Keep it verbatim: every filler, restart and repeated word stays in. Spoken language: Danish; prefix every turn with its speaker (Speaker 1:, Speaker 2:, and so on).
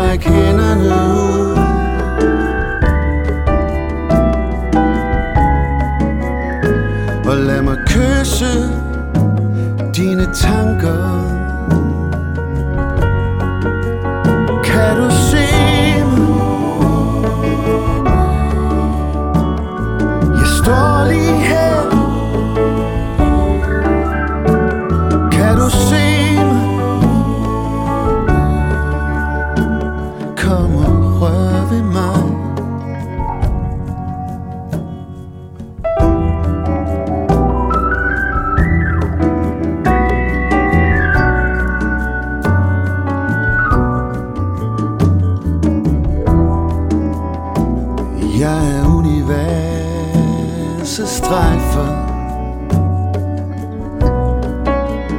Speaker 1: Stræk hænderne ud. Og lad mig kysse dine tanker. Kan du se mig? Jeg står lige